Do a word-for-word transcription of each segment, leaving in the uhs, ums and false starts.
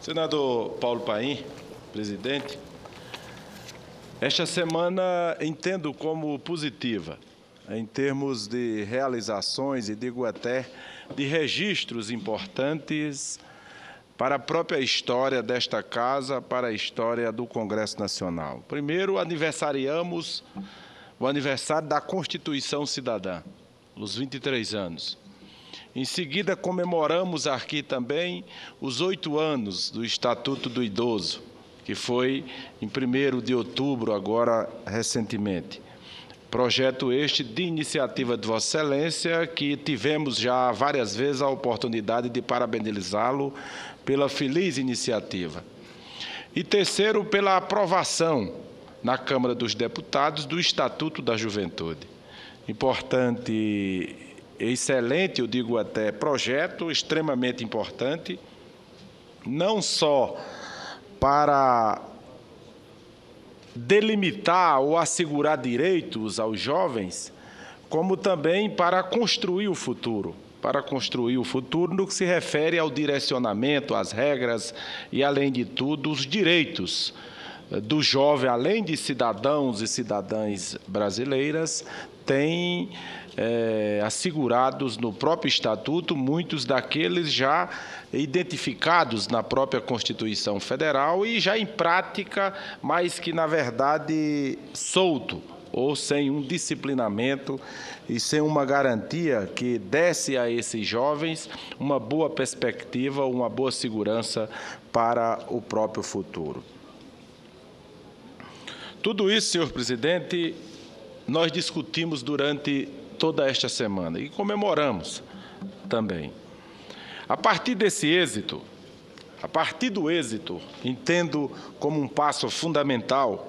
Senador Paulo Paim, presidente, esta semana entendo como positiva, em termos de realizações e digo até de registros importantes para a própria história desta Casa, para a história do Congresso Nacional. Primeiro, aniversariamos o aniversário da Constituição Cidadã, os vinte e três anos. Em seguida, comemoramos aqui também os oito anos do Estatuto do Idoso, que foi em primeiro de outubro, agora recentemente. Projeto este de iniciativa de Vossa Excelência, que tivemos já várias vezes a oportunidade de parabenizá-lo pela feliz iniciativa. E terceiro, pela aprovação na Câmara dos Deputados do Estatuto da Juventude. Importante, excelente, eu digo até, projeto extremamente importante, não só para delimitar ou assegurar direitos aos jovens, como também para construir o futuro, para construir o futuro no que se refere ao direcionamento, às regras e, além de tudo, os direitos do jovem, além de cidadãos e cidadãs brasileiras, têm é, assegurados no próprio Estatuto muitos daqueles já identificados na própria Constituição Federal e já em prática, mas que, na verdade, solto ou sem um disciplinamento e sem uma garantia que desse a esses jovens uma boa perspectiva, uma boa segurança para o próprio futuro. Tudo isso, senhor presidente, nós discutimos durante toda esta semana e comemoramos também. A partir desse êxito, a partir do êxito, entendo como um passo fundamental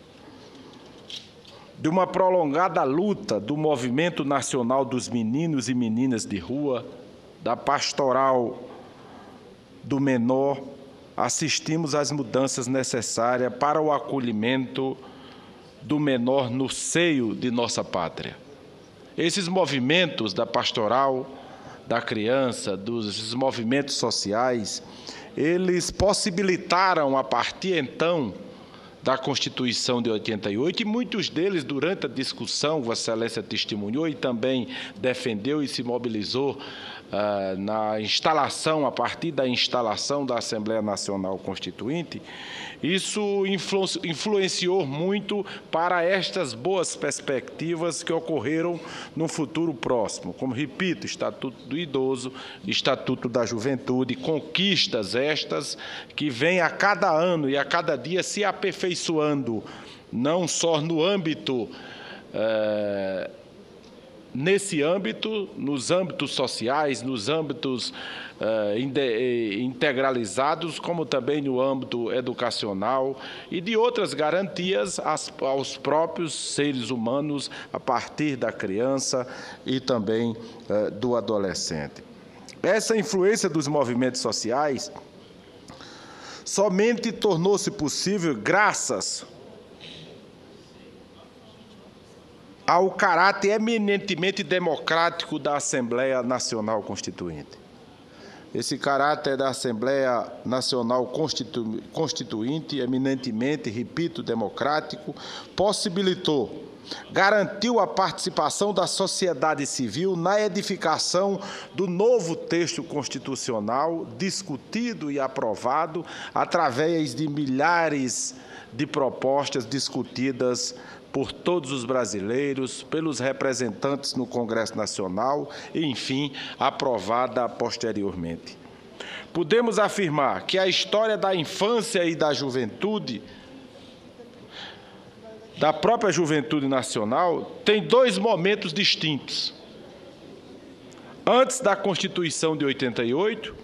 de uma prolongada luta do Movimento Nacional dos Meninos e Meninas de Rua, da Pastoral do Menor, assistimos às mudanças necessárias para o acolhimento do menor no seio de nossa pátria. Esses movimentos da pastoral, da criança, dos movimentos sociais, eles possibilitaram, a partir então da Constituição de oitenta e oito, e muitos deles, durante a discussão, Vossa Excelência testemunhou e também defendeu e se mobilizou Uh, na instalação, a partir da instalação da Assembleia Nacional Constituinte, isso influ influenciou muito para estas boas perspectivas que ocorreram no futuro próximo. Como repito, Estatuto do Idoso, Estatuto da Juventude, conquistas estas que vêm a cada ano e a cada dia se aperfeiçoando, não só no âmbito uh, Nesse âmbito, nos âmbitos sociais, nos âmbitos uh, integralizados, como também no âmbito educacional e de outras garantias às, aos próprios seres humanos, a partir da criança e também uh, do adolescente. Essa influência dos movimentos sociais somente tornou-se possível graças ao caráter eminentemente democrático da Assembleia Nacional Constituinte. Esse caráter da Assembleia Nacional Constitu... Constituinte, eminentemente, repito, democrático, possibilitou, garantiu a participação da sociedade civil na edificação do novo texto constitucional, discutido e aprovado através de milhares de propostas discutidas por todos os brasileiros, pelos representantes no Congresso Nacional e, enfim, aprovada posteriormente. Podemos afirmar que a história da infância e da juventude, da própria juventude nacional, tem dois momentos distintos. Antes da Constituição de oitenta e oito,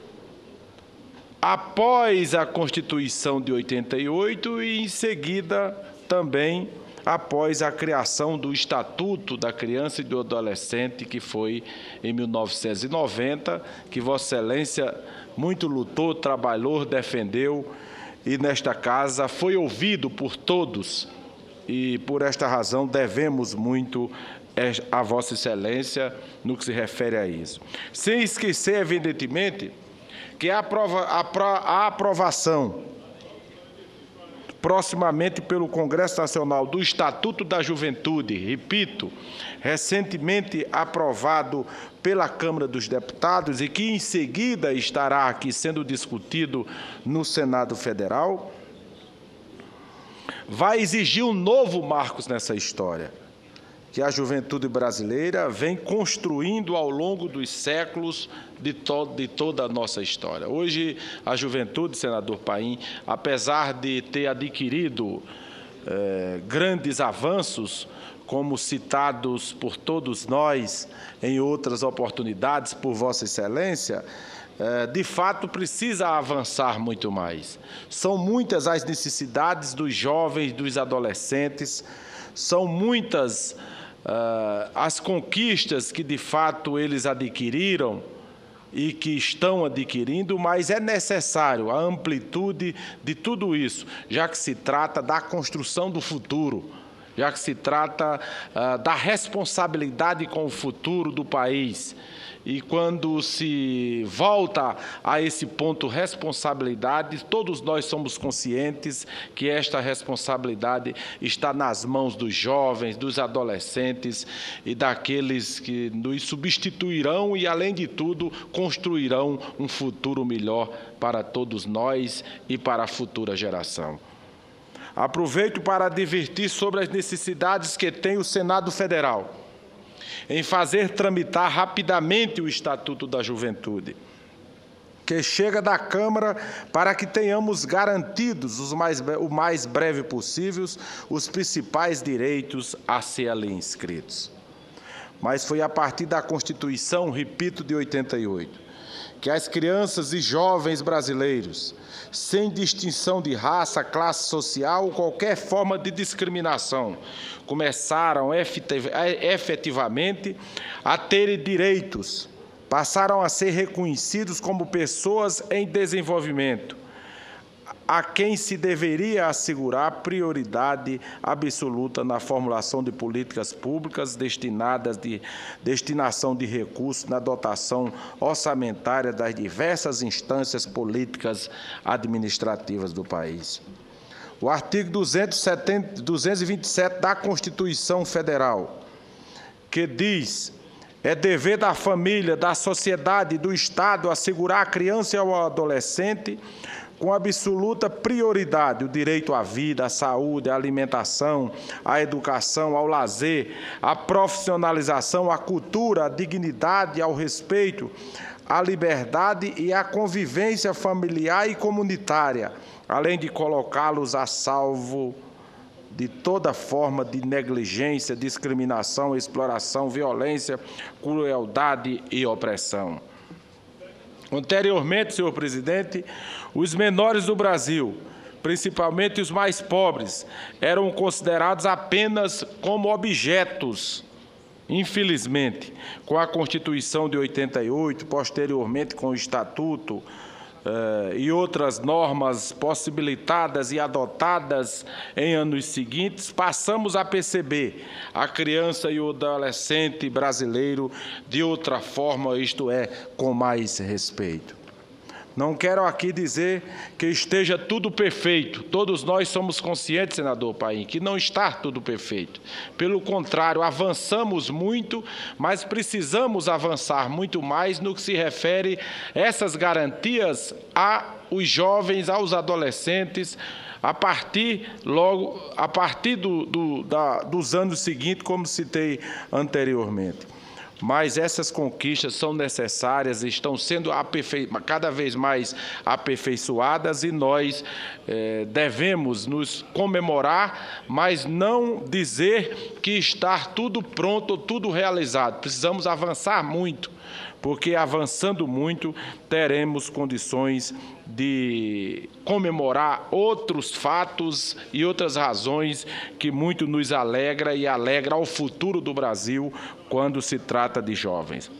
após a Constituição de oitenta e oito e, em seguida, também após a criação do Estatuto da Criança e do Adolescente, que foi em mil novecentos e noventa, que Vossa Excelência muito lutou, trabalhou, defendeu, e nesta casa foi ouvido por todos, e por esta razão devemos muito a Vossa Excelência no que se refere a isso. Sem esquecer, evidentemente, que a, aprova, a, a aprovação proximamente pelo Congresso Nacional do Estatuto da Juventude, repito, recentemente aprovado pela Câmara dos Deputados e que em seguida estará aqui sendo discutido no Senado Federal, vai exigir um novo marco nessa história, que a juventude brasileira vem construindo ao longo dos séculos de, to de toda a nossa história. Hoje, a juventude, senador Paim, apesar de ter adquirido eh, grandes avanços, como citados por todos nós em outras oportunidades, por Vossa Excelência, eh, de fato precisa avançar muito mais. São muitas as necessidades dos jovens, dos adolescentes, são muitas Uh, as conquistas que, de fato, eles adquiriram e que estão adquirindo, mas é necessário a amplitude de tudo isso, já que se trata da construção do futuro, já que se trata uh, da responsabilidade com o futuro do país. E quando se volta a esse ponto responsabilidade, todos nós somos conscientes que esta responsabilidade está nas mãos dos jovens, dos adolescentes e daqueles que nos substituirão e, além de tudo, construirão um futuro melhor para todos nós e para a futura geração. Aproveito para advertir sobre as necessidades que tem o Senado Federal em fazer tramitar rapidamente o Estatuto da Juventude, que chega da Câmara para que tenhamos garantidos os mais, o mais breve possível os principais direitos a ser ali inscritos. Mas foi a partir da Constituição, repito, de oitenta e oito, que as crianças e jovens brasileiros, sem distinção de raça, classe social ou qualquer forma de discriminação, começaram efetivamente a terem direitos, passaram a ser reconhecidos como pessoas em desenvolvimento, a quem se deveria assegurar prioridade absoluta na formulação de políticas públicas destinadas de destinação de recursos na dotação orçamentária das diversas instâncias políticas administrativas do país. O artigo duzentos e vinte e sete da Constituição Federal, que diz: é dever da família, da sociedade e do Estado assegurar à criança e ao adolescente com absoluta prioridade o direito à vida, à saúde, à alimentação, à educação, ao lazer, à profissionalização, à cultura, à dignidade, ao respeito, à liberdade e à convivência familiar e comunitária, além de colocá-los a salvo de toda forma de negligência, discriminação, exploração, violência, crueldade e opressão. Anteriormente, senhor presidente, os menores do Brasil, principalmente os mais pobres, eram considerados apenas como objetos. Infelizmente, com a Constituição de oitenta e oito, posteriormente com o Estatuto eh, e outras normas possibilitadas e adotadas em anos seguintes, passamos a perceber a criança e o adolescente brasileiro de outra forma, isto é, com mais respeito. Não quero aqui dizer que esteja tudo perfeito. Todos nós somos conscientes, senador Paim, que não está tudo perfeito. Pelo contrário, avançamos muito, mas precisamos avançar muito mais no que se refere a essas garantias aos jovens, aos adolescentes, a partir, logo, a partir do, do, da, dos anos seguintes, como citei anteriormente. Mas essas conquistas são necessárias, estão sendo cada vez mais aperfeiçoadas e nós eh, devemos nos comemorar, mas não dizer que está tudo pronto, tudo realizado. Precisamos avançar muito, porque avançando muito teremos condições de comemorar outros fatos e outras razões que muito nos alegra e alegra ao futuro do Brasil quando se trata de jovens.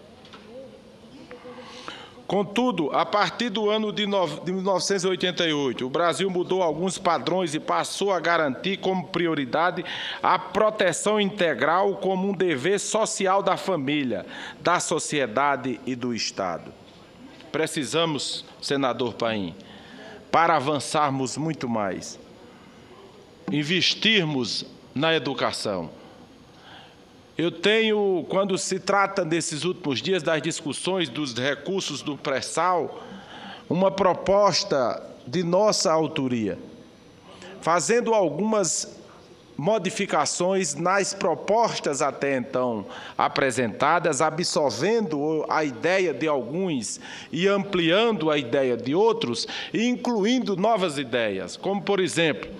Contudo, a partir do ano de mil novecentos e oitenta e oito, o Brasil mudou alguns padrões e passou a garantir como prioridade a proteção integral como um dever social da família, da sociedade e do Estado. precisamos, senador Paim, para avançarmos muito mais, investirmos na educação. Eu tenho, quando se trata nesses últimos dias das discussões dos recursos do pré-sal, uma proposta de nossa autoria, fazendo algumas modificações nas propostas até então apresentadas, absorvendo a ideia de alguns e ampliando a ideia de outros, e incluindo novas ideias, como, por exemplo,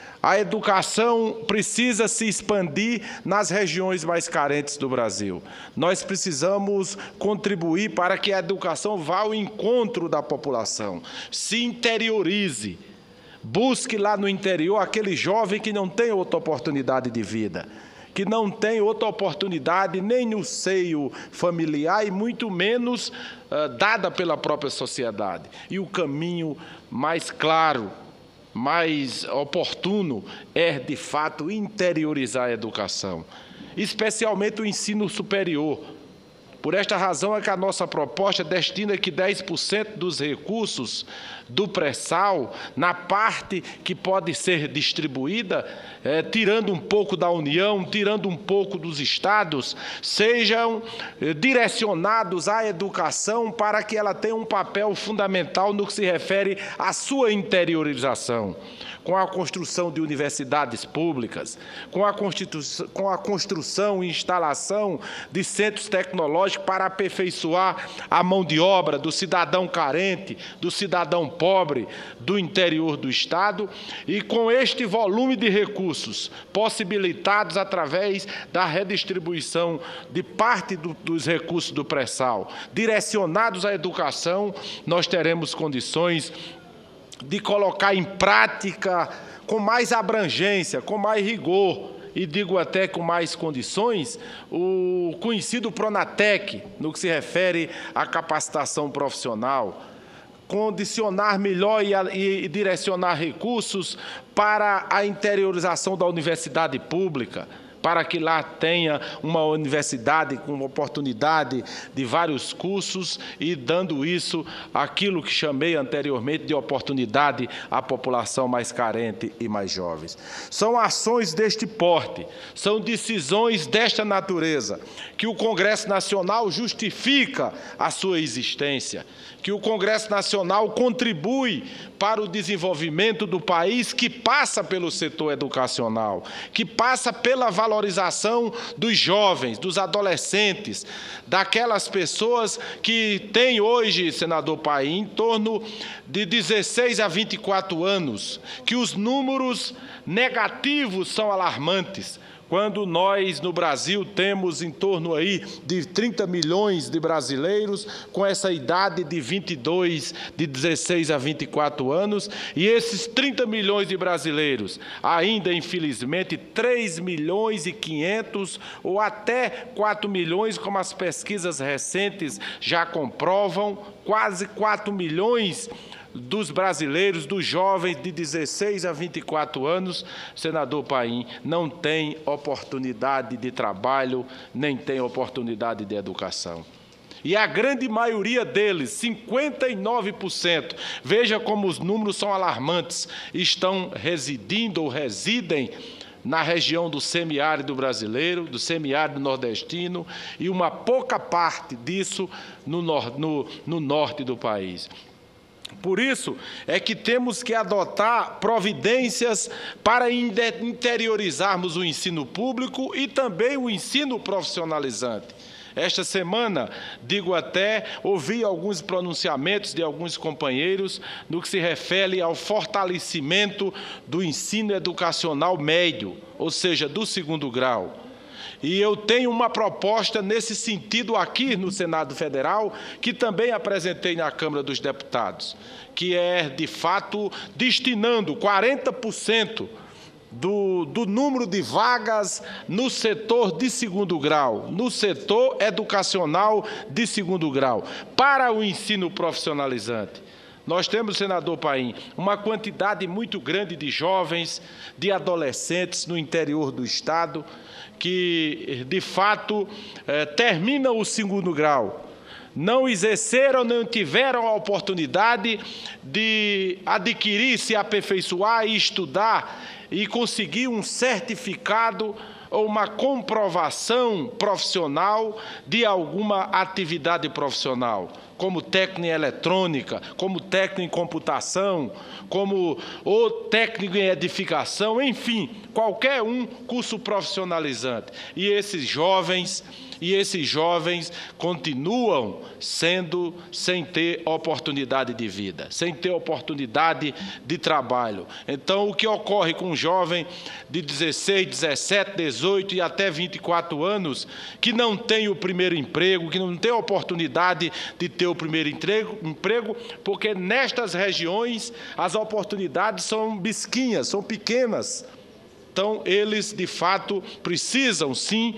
a educação precisa se expandir nas regiões mais carentes do Brasil. Nós precisamos contribuir para que a educação vá ao encontro da população, se interiorize, busque lá no interior aquele jovem que não tem outra oportunidade de vida, que não tem outra oportunidade nem no seio familiar e muito menos uh, dada pela própria sociedade. E o caminho mais claro, mais oportuno é, de fato, interiorizar a educação, especialmente o ensino superior. Por esta razão é que a nossa proposta destina que dez por cento dos recursos do pré-sal, na parte que pode ser distribuída, é, tirando um pouco da União, tirando um pouco dos estados, sejam é, direcionados à educação para que ela tenha um papel fundamental no que se refere à sua interiorização, com a construção de universidades públicas, com a, com a construção e instalação de centros tecnológicos para aperfeiçoar a mão de obra do cidadão carente, do cidadão pobre do interior do Estado, e com este volume de recursos possibilitados através da redistribuição de parte do, dos recursos do pré-sal, direcionados à educação, nós teremos condições de colocar em prática com mais abrangência, com mais rigor, e digo até com mais condições, o conhecido Pronatec, no que se refere à capacitação profissional, condicionar melhor e, e, e direcionar recursos para a interiorização da universidade pública, para que lá tenha uma universidade com oportunidade de vários cursos e dando isso, aquilo que chamei anteriormente de oportunidade à população mais carente e mais jovens. São ações deste porte, são decisões desta natureza, que o Congresso Nacional justifica a sua existência, que o Congresso Nacional contribui para o desenvolvimento do país, que passa pelo setor educacional, que passa pela valorização dos jovens, dos adolescentes, daquelas pessoas que têm hoje, senador Paim, em torno de dezesseis a vinte e quatro anos, que os números negativos são alarmantes. Quando nós, no Brasil, temos em torno aí de trinta milhões de brasileiros com essa idade de vinte e dois, de dezesseis a vinte e quatro anos, e esses trinta milhões de brasileiros, ainda, infelizmente, três milhões e quinhentos ou até quatro milhões, como as pesquisas recentes já comprovam, quase quatro milhões dos brasileiros, dos jovens de dezesseis a vinte e quatro anos, senador Paim, não tem oportunidade de trabalho, nem tem oportunidade de educação. E a grande maioria deles, cinquenta e nove por cento, veja como os números são alarmantes, estão residindo ou residem na região do semiárido brasileiro, do semiárido nordestino, e uma pouca parte disso no, no, no norte do país. Por isso é que temos que adotar providências para interiorizarmos o ensino público e também o ensino profissionalizante. Esta semana, digo até, ouvi alguns pronunciamentos de alguns companheiros no que se refere ao fortalecimento do ensino educacional médio, ou seja, do segundo grau. E eu tenho uma proposta nesse sentido aqui no Senado Federal, que também apresentei na Câmara dos Deputados, que é, de fato, destinando quarenta por cento do, do número de vagas no setor de segundo grau, no setor educacional de segundo grau, para o ensino profissionalizante. Nós temos, senador Paim, uma quantidade muito grande de jovens, de adolescentes no interior do Estado, que, de fato, eh, terminam o segundo grau, não exerceram, não tiveram a oportunidade de adquirir, se aperfeiçoar e estudar e conseguir um certificado ou uma comprovação profissional de alguma atividade profissional, como técnico em eletrônica, como técnico em computação, como ou técnico em edificação, enfim, qualquer um curso profissionalizante. E esses jovens E esses jovens continuam sendo sem ter oportunidade de vida, sem ter oportunidade de trabalho. Então, o que ocorre com um jovem de dezesseis, dezessete, dezoito e até vinte e quatro anos, que não tem o primeiro emprego, que não tem oportunidade de ter o primeiro emprego, porque nestas regiões as oportunidades são mesquinhas, são pequenas. Então, eles, de fato, precisam, sim,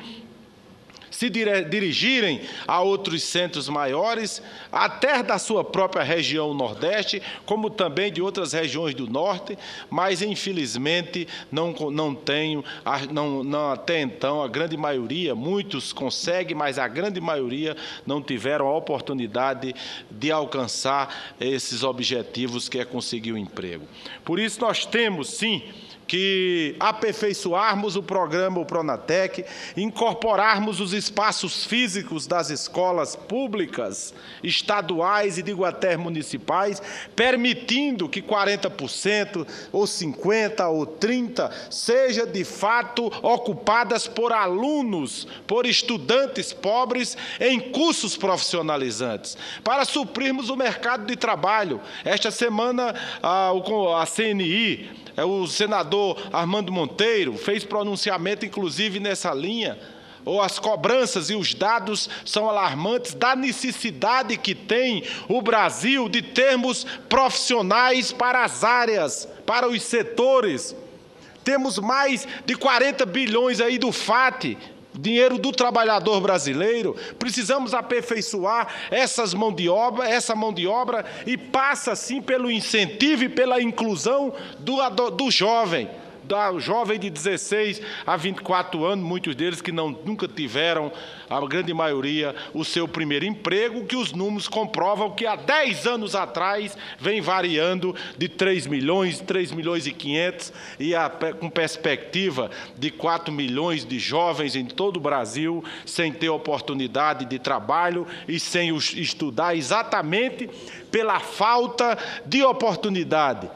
se dirigirem a outros centros maiores, até da sua própria região Nordeste, como também de outras regiões do Norte, mas, infelizmente, não, não tenho, não, não, até então, a grande maioria, muitos conseguem, mas a grande maioria não tiveram a oportunidade de alcançar esses objetivos, que é conseguir um emprego. Por isso, nós temos, sim, que aperfeiçoarmos o programa, o Pronatec, incorporarmos os espaços físicos das escolas públicas, estaduais e, digo até, municipais, permitindo que quarenta por cento, ou cinquenta por cento, ou trinta por cento, seja, de fato, ocupadas por alunos, por estudantes pobres em cursos profissionalizantes, para suprirmos o mercado de trabalho. Esta semana, a, a C N I, o senador Armando Monteiro fez pronunciamento, inclusive, nessa linha. Ou as cobranças e os dados são alarmantes da necessidade que tem o Brasil de termos profissionais para as áreas, para os setores. Temos mais de quarenta bilhões aí do F A T, dinheiro do trabalhador brasileiro. Precisamos aperfeiçoar essas mão de obra, essa mão de obra, e passa, sim, pelo incentivo e pela inclusão do, do jovem, do jovem de dezesseis a vinte e quatro anos, muitos deles que não, nunca tiveram, a grande maioria, o seu primeiro emprego, que os números comprovam que há dez anos atrás vem variando de três milhões, três milhões e quinhentos, e a, com perspectiva de quatro milhões de jovens em todo o Brasil sem ter oportunidade de trabalho e sem os estudar, exatamente pela falta de oportunidade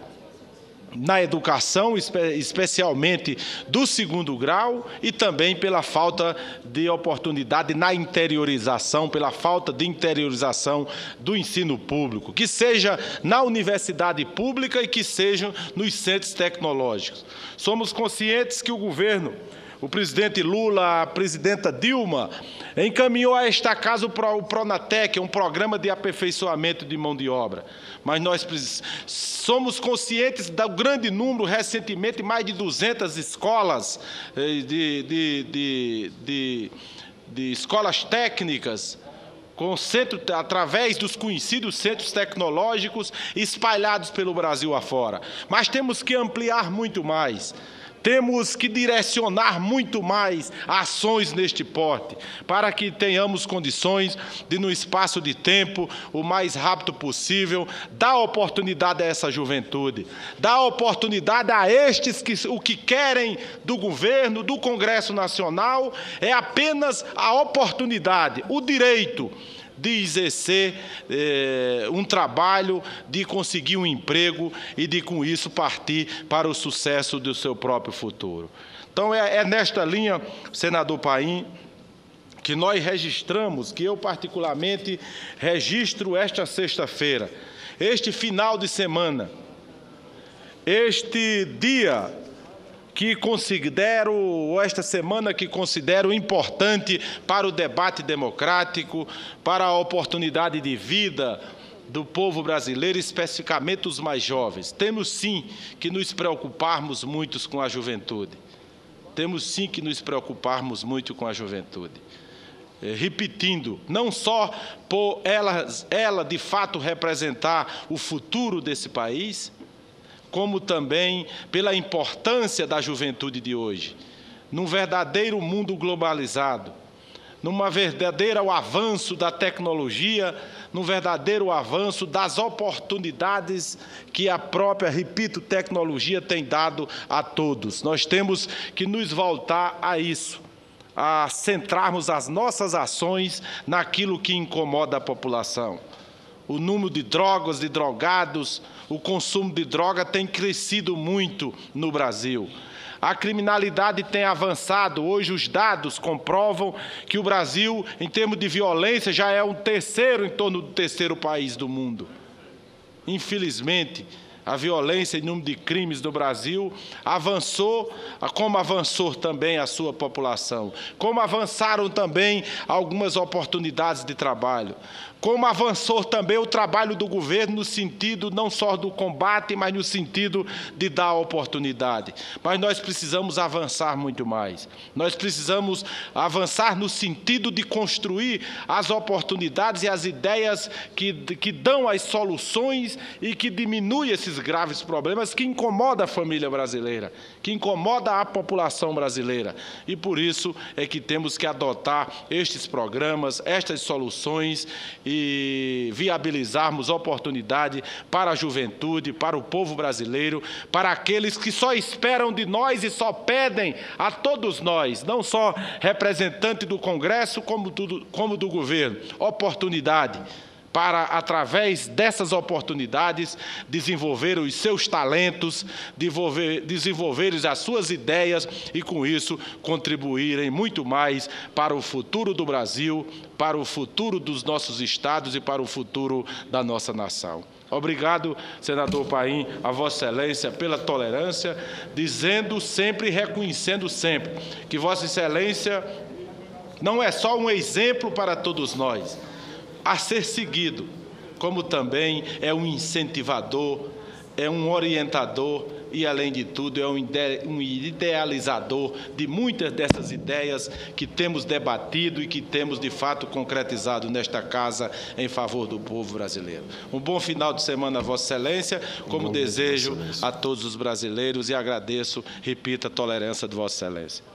na educação, especialmente do segundo grau, e também pela falta de oportunidade na interiorização, pela falta de interiorização do ensino público, que seja na universidade pública e que seja nos centros tecnológicos. Somos conscientes que o governo, o presidente Lula, a presidenta Dilma, encaminhou a esta casa o Pronatec, um programa de aperfeiçoamento de mão de obra. Mas nós somos conscientes do grande número, recentemente, mais de duzentas escolas, de, de, de, de, de escolas técnicas, com centro, através dos conhecidos centros tecnológicos espalhados pelo Brasil afora. Mas temos que ampliar muito mais. Temos que direcionar muito mais ações neste porte, para que tenhamos condições de, no espaço de tempo, o mais rápido possível, dar oportunidade a essa juventude, dar oportunidade a estes que o que querem do governo, do Congresso Nacional, é apenas a oportunidade, o direito de exercer eh, um trabalho, de conseguir um emprego e de, com isso, partir para o sucesso do seu próprio futuro. Então, é, é nesta linha, senador Paim, que nós registramos, que eu particularmente registro esta sexta-feira, este final de semana, este dia que considero, ou esta semana que considero importante para o debate democrático, para a oportunidade de vida do povo brasileiro, especificamente os mais jovens. Temos sim que nos preocuparmos muito com a juventude. Temos sim que nos preocuparmos muito com a juventude. Repetindo, não só por ela, ela de fato representar o futuro desse país, como também pela importância da juventude de hoje, num verdadeiro mundo globalizado, numa verdadeiro avanço da tecnologia, num verdadeiro avanço das oportunidades que a própria, repito, tecnologia tem dado a todos. Nós temos que nos voltar a isso, a centrarmos as nossas ações naquilo que incomoda a população. O número de drogas, de drogados, o consumo de droga tem crescido muito no Brasil. A criminalidade tem avançado. Hoje os dados comprovam que o Brasil, em termos de violência, já é um terceiro, em torno do terceiro país do mundo. Infelizmente, a violência em número de crimes no Brasil avançou, como avançou também a sua população, como avançaram também algumas oportunidades de trabalho, como avançou também o trabalho do governo no sentido não só do combate, mas no sentido de dar oportunidade. Mas nós precisamos avançar muito mais. Nós precisamos avançar no sentido de construir as oportunidades e as ideias que, que dão as soluções e que diminuem esses graves problemas que incomodam a família brasileira, que incomodam a população brasileira. E por isso é que temos que adotar estes programas, estas soluções e viabilizarmos oportunidade para a juventude, para o povo brasileiro, para aqueles que só esperam de nós e só pedem a todos nós, não só representante do Congresso, como do, como do governo, oportunidade para, através dessas oportunidades, desenvolver os seus talentos, desenvolver, desenvolver as suas ideias e, com isso, contribuírem muito mais para o futuro do Brasil, para o futuro dos nossos estados e para o futuro da nossa nação. Obrigado, senador Paim, a Vossa Excelência, pela tolerância, dizendo sempre e reconhecendo sempre que Vossa Excelência não é só um exemplo para todos nós, a ser seguido, como também é um incentivador, é um orientador e, além de tudo, é um idealizador de muitas dessas ideias que temos debatido e que temos, de fato, concretizado nesta casa em favor do povo brasileiro. Um bom final de semana a Vossa Excelência, como desejo a todos os brasileiros e agradeço, repito, a tolerância de Vossa Excelência.